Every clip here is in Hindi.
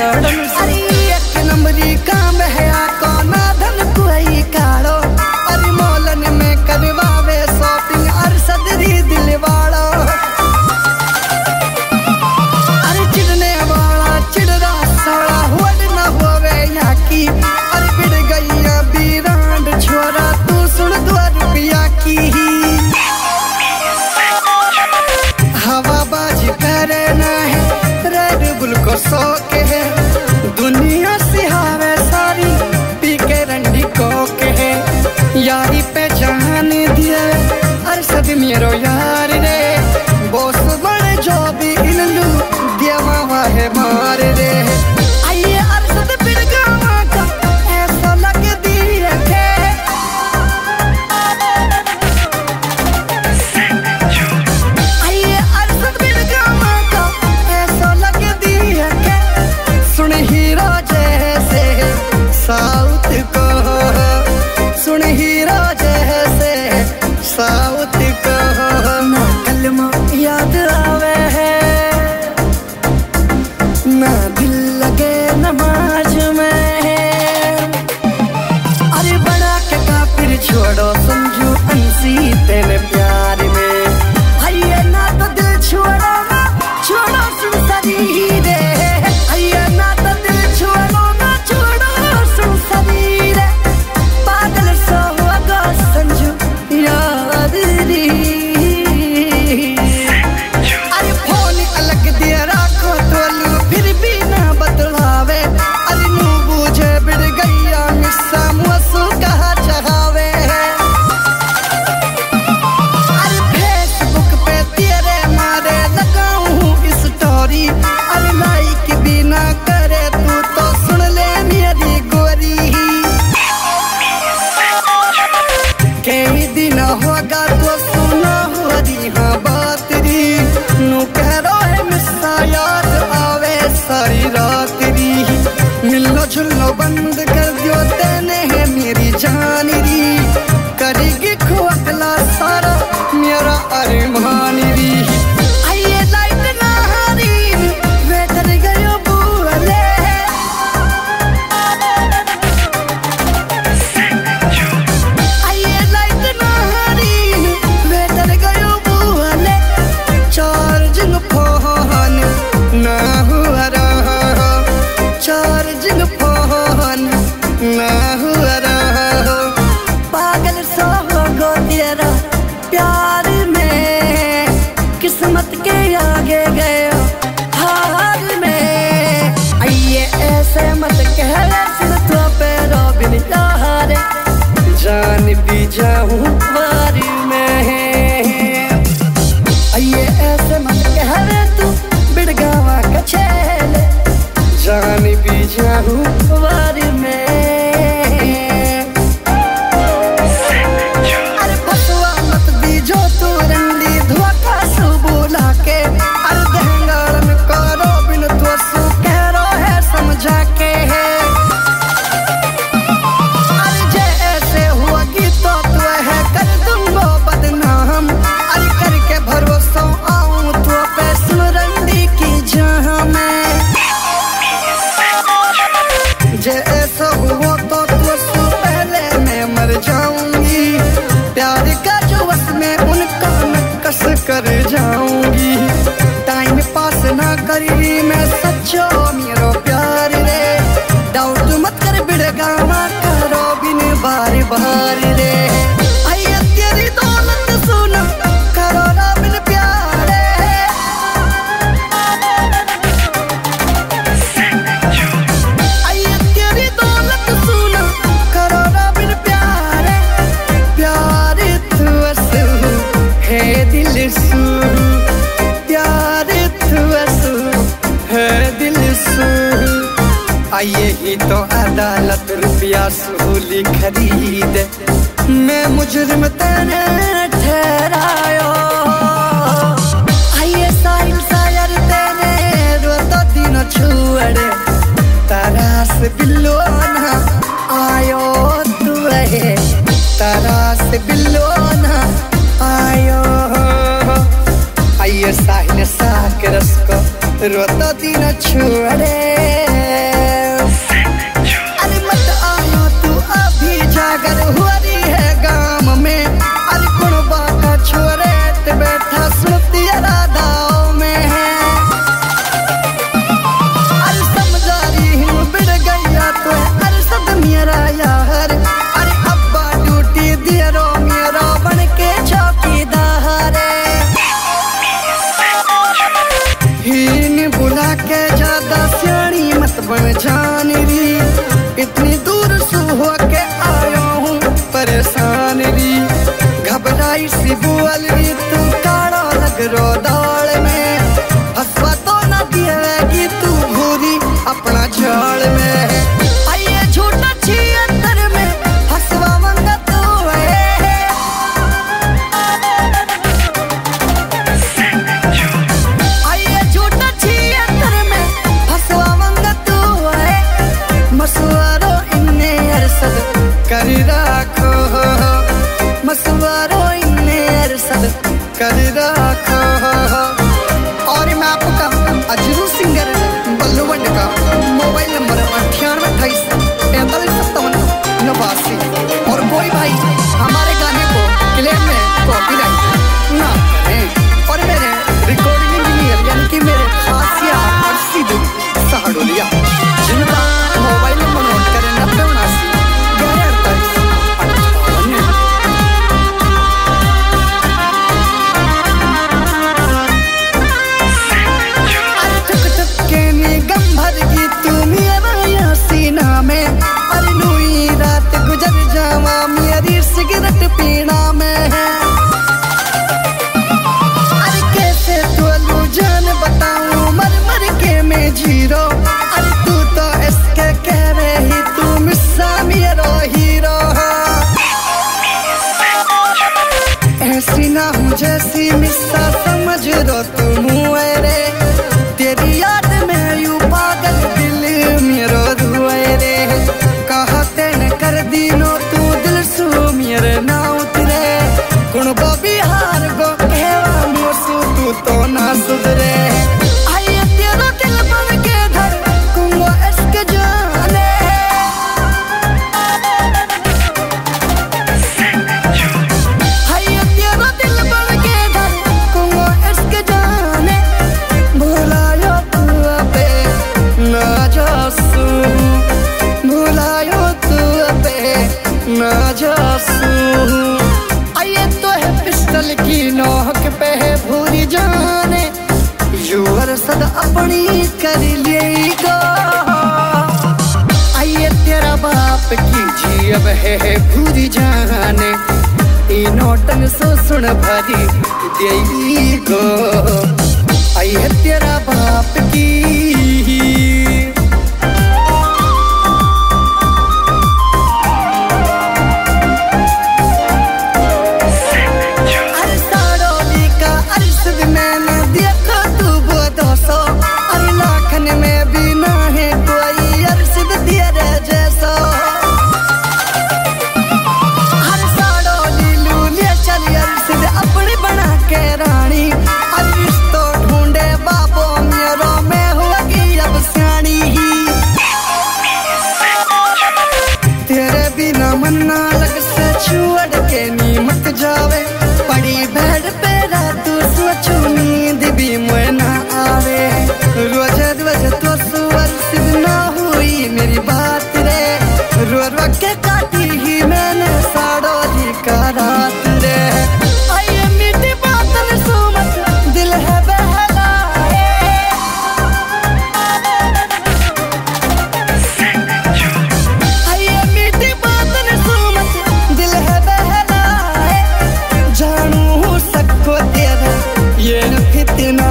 गड़न अरे एक नंबरी काम है कोना धन कोई काड़ो अरे मॉलन में करवावे शॉपिंग अर सदरी दिल वाला अरे चिड़ने वाला चिड़रा साला होड़ न होवे यहाँ की अरे बिड़ गई बीरांड छोरा तू सुन 2 रुपया की हवाबाजी करे ना है रेड बुल को शौक है दुनिया सिहावे सारी पी के रंडी को के है यारी पे जान दिए अरे सब मेरो यार रे बोस बड़े जो भी इन लू देवा है मार रे आइए अरसद बिड़गावा का ऐसा लग दिए के हीरो जैसे साउथ को सुन हीरो जैसे साउथ को ना कलमा याद आवे है ना दिल लगे नमाज में अरे बड़ा के काफिर छोड़ो समझो अंसी तेरे प्यार में आइए ना तो दिल छोड़ो सुन सरी रे आइए ना झुल्लो बंद कर दियो तेने है मेरी जान री करेगी खोखला सारा मेरा अरमान री आइए लाइट ना हारी वेटर गयो बुले आइए लाइट ना हारी वेटर गयो बुले चार्जिंग फोन ना हुआ रहा चार्जिंग फोन ना हुआ रहा पागल सो गो तेरा प्यार में किस्मत के आगे गए हार में आइए ऐसे मत कह सिर तो पैरों बिन यार जान भी जाऊं बारी में आइए ऐसे मत कह तू बिड़गावा का छेले जान भी जाऊं बारी में अरे फसवा मत बीजो तू रंडी धोखा सु बुला के अरे दहंगार में करो बिन तो सु कह रो है समझा के है अरे जैसे हुआ कि तो तू है कर दूंगा बदनाम अरे करके भरोसा आऊं तो पे सुन रंडी की जहां मैं जैसा हुआ तो तुझसे पहले मैं मर जाऊंगी प्यार का जो बस में उनका नक्कस कर जाऊंगी टाइम पास ना करी मैं सच्चो मेरो प्यार रे डाउट मत कर बिड़गावा करो बिन बार बार रे आइए तेरी दौलत सुना करो ना बिन प्यारे आइए ही तो अदालत रुपया सूली खरीद मैं मुजरिम तेरे ठहरायो आइए साहिल शायर तेरे रोता दिन छुअड़े तरास बिल्लो ना आयो तू है तरास बिल्लो ना आयो आइए साहिल साकरस को रोता दिन छुअड़े कैसी बुअल री तू काड़ा लग रो दाल में हसवा तो ना दिएगी तू भूरी अपना झाड़ में आइए झूठा छी अंदर में हसवा मंगा तू आइए झूठा छी अंदर में हसवा मंगा तू मसवारो इन्ने अरसद कर राखो मसवारो इन्ने अरसद कर राखो। और मैं आपका अजरू सिंगर बल्लू बंड का मोबाइल नंबर 9828455789 और कोई भाई हमारे गाने को क्लेम में कॉपीराइट ना करें। और मेरे रिकॉर्डिंग इंजीनियर यानी कि मेरे खासिया अर्शीद सहाडोलिया जिनका मोबाइल नंबर नोट करें 9079 सिगरेट पीना में है अरे कैसे तू जान बताऊं मर मर के मैं जीरो अरे तू तो इसके कह रही तू मिस्सा मेरा हीरो ऐसी ना हूँ जैसी मिस्सा समझ रो तुम रे तेरी याद में यूं पागल दिल मेरो धुए रे कहते न कर दीनो तू दिल सू मेरे ना उतरे कुण बबी हार गो कहवा मोसू तू तो ना सुधरे आइए तेरा दिल बन के धर कुंगो इसके जाने आइए तेरा दिल बन के धर कुंगो इसके जाने भुलायो तू अबे ना जासू भुलायो तू अबे ना जासू आइए तो है पिस्टल की नोक पे है भूरी जाने यूर सद अपनी कर लेगा आइए तेरा बाप की जी अब है भूरी जाने नोटन सो सुन भरी देगो आइए तेरा बाप की जावे पड़ी बेड पे रात सोचू नींद भी मुझे ना आवे रोज रोज तो सुअर सिद्ध ना हुई मेरी बात रे रो रो के काटी ही मैंने साड़ो जी का रात रे आइए मीठी बातन सुमत दिल है बहला आइए मीठी बातन सुमत दिल है बहला जानू सबको तेरा ये फितना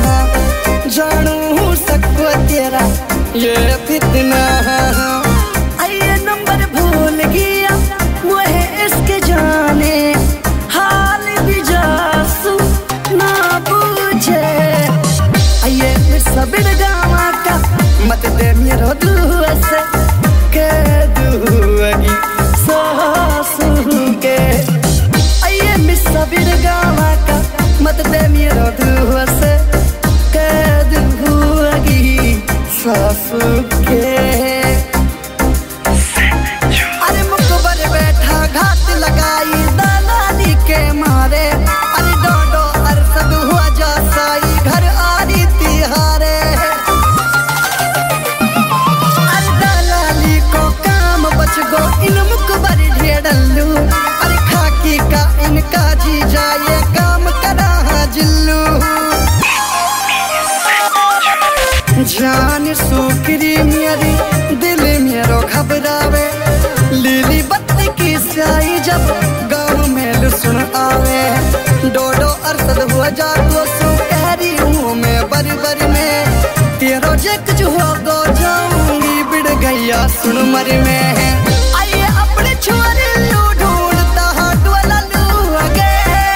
जानू सबको तेरा ये फितना आइए नंबर भूल गया मुझे इसके जाने हाल भी जासू ना पूछे आइए सबीर गावा का मत दे मेरो दुआ से कह दूंगी सासू के सबीर गावा का मत दे मेरो दुआ से कैद हुएगी सासू के अरे मुकबर बैठा घात लगाई दलाली के मारे अरे डोडो अरसद हुआ जा साई घर आ रही तिहारे अरे दलाली को काम बच गो इन मुकबर ढेडल्लू अरे खाकी का इनका जी जाए काम करा जिल्लू जान सुकरी मेरी दिल मेरो घबरावे लीली बत्ती की स्याही जब गाँव में सुन आवे डोडो अरसद हो जा तो सु कह रही हूँ मैं बरी बरी में तेरो जे कुछ हो गो जाऊंगी बिड़ गैया सुन मर में आइए अपने छोरे लू ढूंढता डोला लू आगे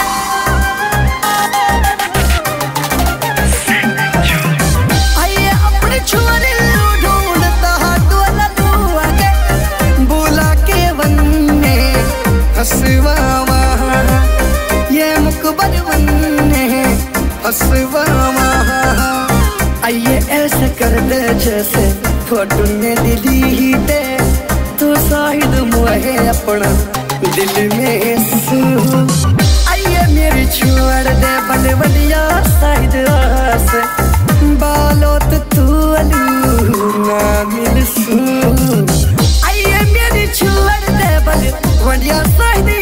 आइए अपने छोरे लू ढूंढता डोला लू आगे बोला के वन्ने हसवावा ये मुकबर वन्ने हसवावा आइए ऐसे कर दे जैसे फोटो ने दिली ही दे तो शाहिद मुहे अपना दिल में सू आइए मेरी छोड़ दे बड़ बढ़िया शाहिद आस बालोत तू अलू ना मिल सू आइए मेरी छोड़ दे बड़ बढ़िया शाहिद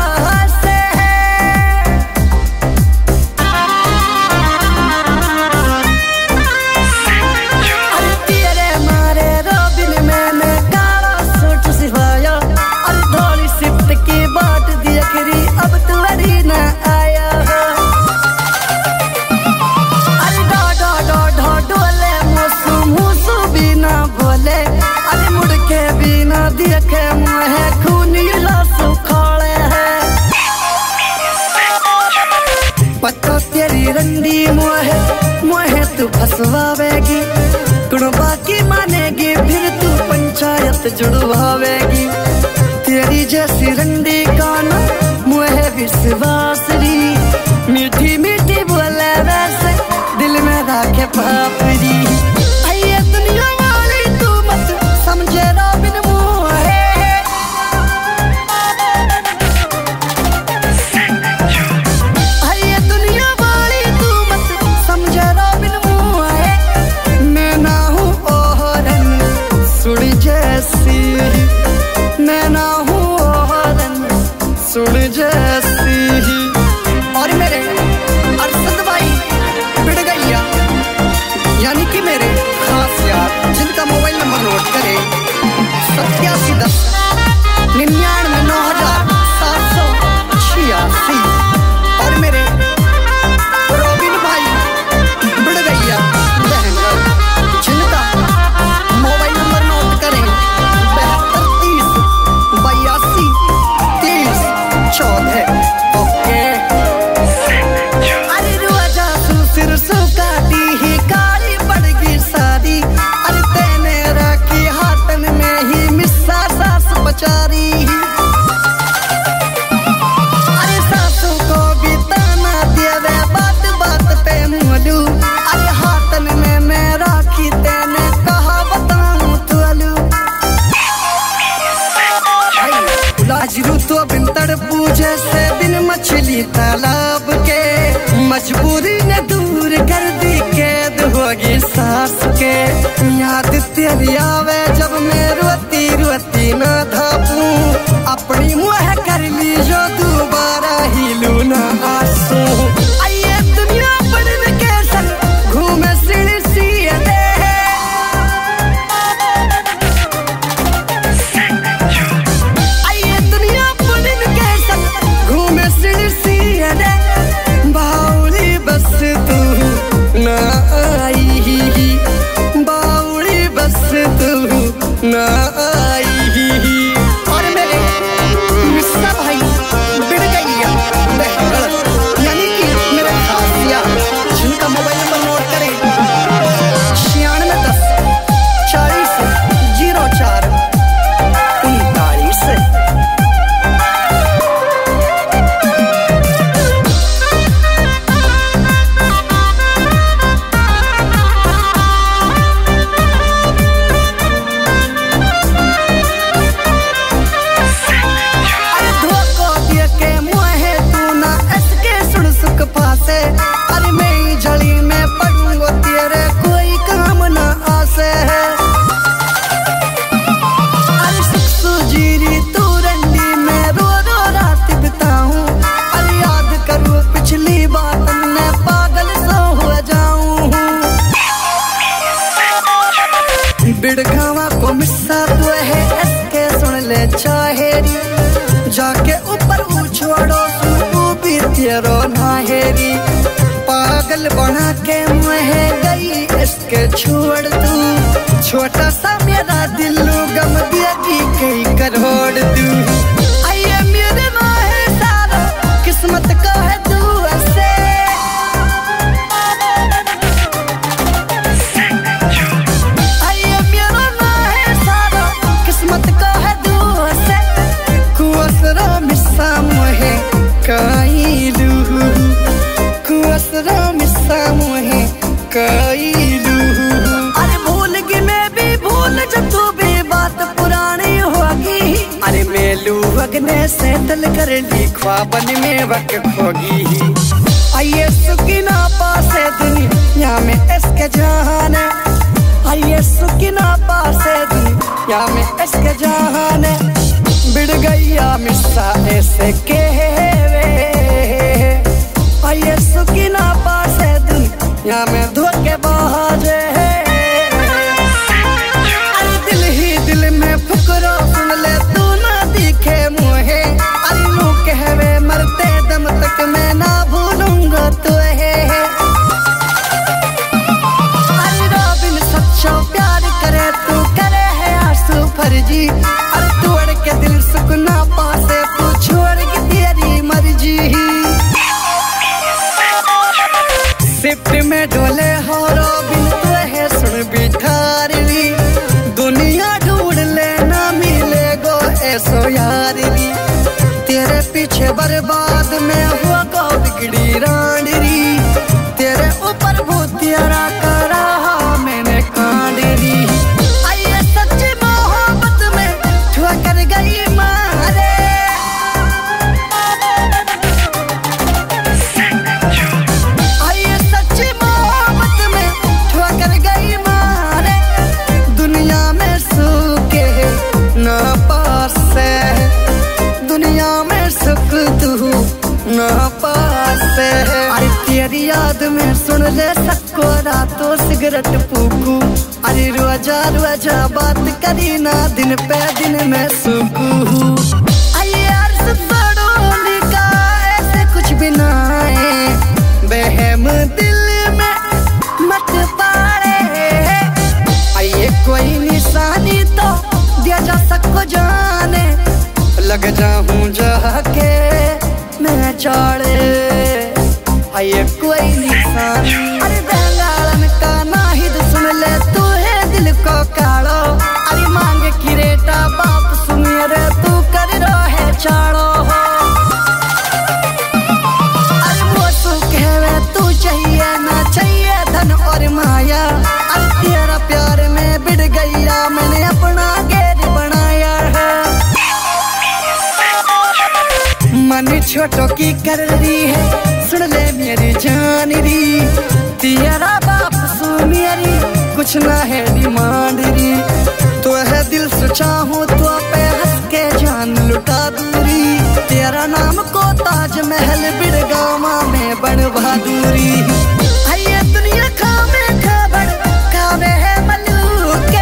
रंडी मोहे तू फसवावेगी कुड़बा की मानेगी फिर तू पंचायत जुड़वावेगी तेरी जैसी रंडी काना मोहे विश्वासरी मीठी मीठी बोले वैसे दिल में राखे पापड़ी आइए दुनिया वाली तू मत समझे रॉबिन मोहे मैं ना हूँ सुन जैसी और मेरे अरशद भाई बिड़ गैया यानी कि मेरे खास यार जिनका मोबाइल नंबर नोट करें 8710 99 9786 और मेरे रॉबिन भाई बिड़ गैया जिनका मोबाइल नंबर नोट करें 7230 ओके अरे रोजा सिर सुकाती ही काली पड़गी सारी अरे तेने रखी हाथन में ही मिस्सा सास बचारी अरे सासू को भी ताना देवे बात बात पे मुलू अरे हाथन में मैं राखी तेने कहा बताऊं तुलू लाजरू तो बिन तड़पू जैसे बिन मछली तालाब के मजबूरी ने दूर कर दी कैद होगी सास के याद तेरी आवे जब मैं रोती रोती ना धापूं अपनी मुँह कर ली जो दोबारा ही लू ना आंसू आइए दुनिया पढ़ने के संग घूमे सिर सिए दे बाउली बस तू ना आई बाउली बस तू ना आई और मेरे मिस्सा भाई बिड़ गैया यानी कि मेरा खास यार जिनका मोबाइल नंबर नोट करें 9610 40 04 39 अरे मैं झड़ी में पड़ूंगा तेरे कोई काम ना आसे अरे सुजीरी तू रंडी में रो रो रात बिताऊं अरे याद करूँ पिछली बात मैं पागल सा हो जाऊं बिड़गावा को मिस्सा तो है इसके सुन ले चाहेरी जाके ऊपर छोड़ो तेरो नाहेरी पागल बना के मुहे गई इसके छोड़ तू छोटा सा मेरा दिल गम देगी कई करोड़ तू आइए मेरे नाहे सारा किस्मत का है तू ऐसे आइए मेरा नाहे सारा किस्मत का है तू ऐसे कुअसरा मिस्सा मुहे काइलू कुअसरा मिस्सा मुहे काइलू अरे भूल गई मैं भी भूल जब तू भी बात पुरानी होगी अरे मेलू वगने से तल कर ली ख्वाबन में वक्त होगी आइए सुकिना पासे दुनिया में इसके जहान आइए सुकिना पासे दुनिया में इसके जहान बिड़ गया मिस्सा ऐसे के आइए सुकिना पासे दुनिया में धोखे बाजे अरे दिल ही दिल में फुकरो सुन ले तू ना दिखे मुहे अरे नू कहवे मरते दम तक मैं ना भूलूंगा तुहे अरे रोबिन सच्चा प्यार करे तू करे है आंसू फर्जी अरे तोड़ के दिल सुकना पासे तू छोड़ के तेरी मर्जी शिफ्ट में डोले हो रोबिन तू है सुन बिठारी दुनिया ढूंढ लेना मिलेगो ऐसो यारी तेरे पीछे बर्बाद में हुआ को बिगड़ी रांडरी तेरे ऊपर भूतियारा करा मैंने कांडरी आइए सच्ची मोहब्बत में ठुकर गई मारे दुनिया में सुख तू न पासे अरे तेरी याद में सुन ले सबको रातों सिगरेट फूकू अरे रोजा रोजा बात करी ना दिन पे दिन में सुकू आइए यार बड़ोली का ऐसे कुछ भी ना है बहम दिल में मत पाड़े आइए कोई निशानी तो दिया जा सबको जाने लग जाऊं जाके मैं चाड़े आइए कोई निशान अरे बंगालन का नाहिद सुन ले तू है दिल को काड़ो अरे मांग किरेटा बाप सुनिए तू कर रो है चाड़ो अरे वो तू कहवे तू चाहिए ना चाहिए धन और माया अरे तेरा प्यार में बिड़ गया मैंने अपना गेर बनाया है मन छोटो की कर रही है सुन ले मेरी जान री तेरा बाप सुनियरी कुछ ना है डिमांड री तो है दिल से चाहूं तो पे हंस के जान लुटा दूरी तेरा नाम को ताजमहल बिड़गामा में बन बहादुरी आइए दुनिया खावे खबर खावे है मलूके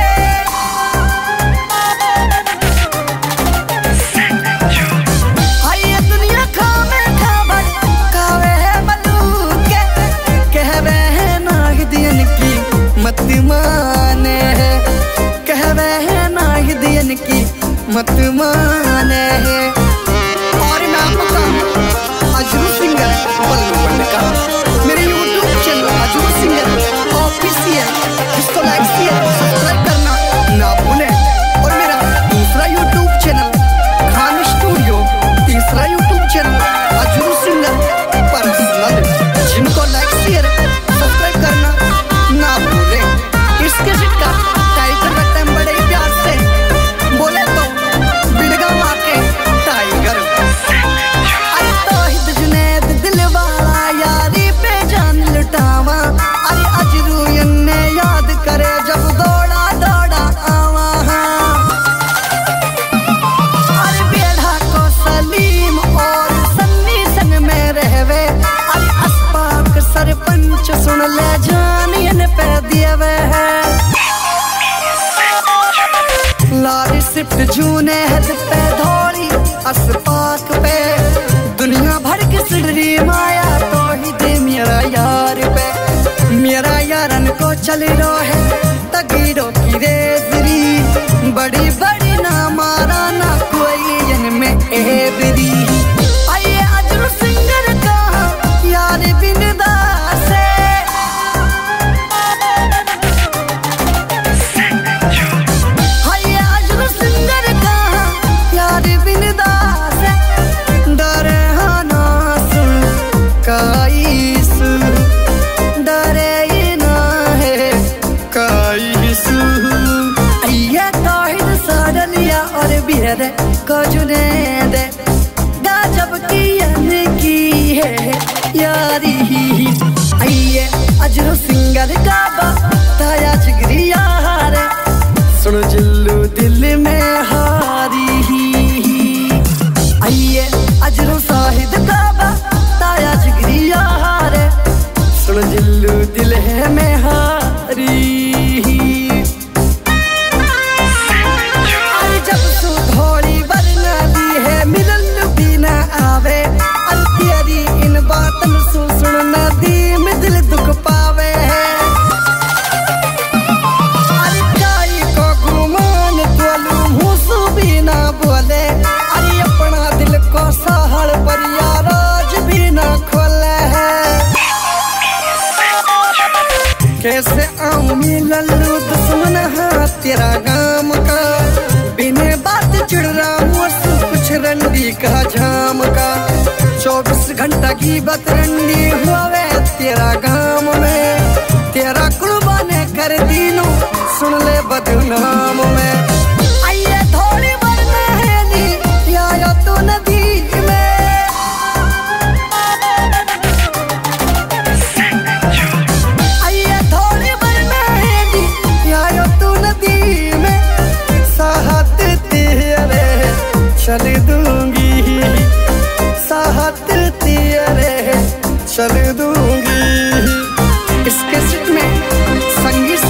मत माने कहवे है नाहिदियन की मत माने और मैं आपको कहूँ अजरू सिंगर बल्लू का मेरे YouTube channel Ajru singer official जिसको लाइक शेयर सब्सक्राइब करना ना भूलें और मेरा दूसरा YouTube चैनल खान स्टूडियो तीसरा YouTube channel Ajru singer personal जिनको लाइक शेयर सब्सक्राइब करना ना भूले इसके का टाइटल रखते हैं बड़े प्यार से बोले तो बिड़गांव के टाइगर अरे तौहीद जुनैद दिलवाला यारी पे जान लुटावा अरे अजरू ने याद करे जब दौड़ा दौड़ा आवा अरे बेड़ा को सलीम और सन्नी संग में रहवे अरे अस्पाक सरपंच सुन ले जानियन पे दिए है लारी शिफ्ट जूने हद पे धोड़ी अस्पाक पे दुनिया भर के सिडरी माया तो ही दे मेरा यार पे, मेरा यारन को चल रहा है तगीरों की रेजरी, बड़ी बड़ी ना मारा ना कोई इनमें एबरी। आइए अजरू सिंगर का यार बिनदा से, आइए अजरू सिंगर का यार बिनदा से, डरे ना सुन काईसु, डरे ना है काईसु। आइए तौहीद साडलिया और बिरदे को जुने दे, गजब की की है यारी। आइए अजरू सिंगर का बताया जिगरी यार, सुन जिल्लू दिल में हारी। आइए अजरू साहिद का बताया जिगरी यार, सुन जिल्लू दिल है में हारी। जब सु धोड़ी वरना दी है मिलन भी ना आवे, तेरी इन बातन सु सुनना दी में दिल दुख पावे है। अरे काई को गुमान तोलू मुसु भी ना बोले, अरे अपना दिल को सहल पर याराज भी ना खोले है। कैसे आऊं मिलन लू दुश्मन हाँ तेरा गाम का, बिने बात चिड़ रहा हूँ कुछ रंडी का जाम का, 24 घंटा की बतरंडी हुए तेरा गाम में, तेरा कुर्बाने कर दीनू सुन ले बदनाम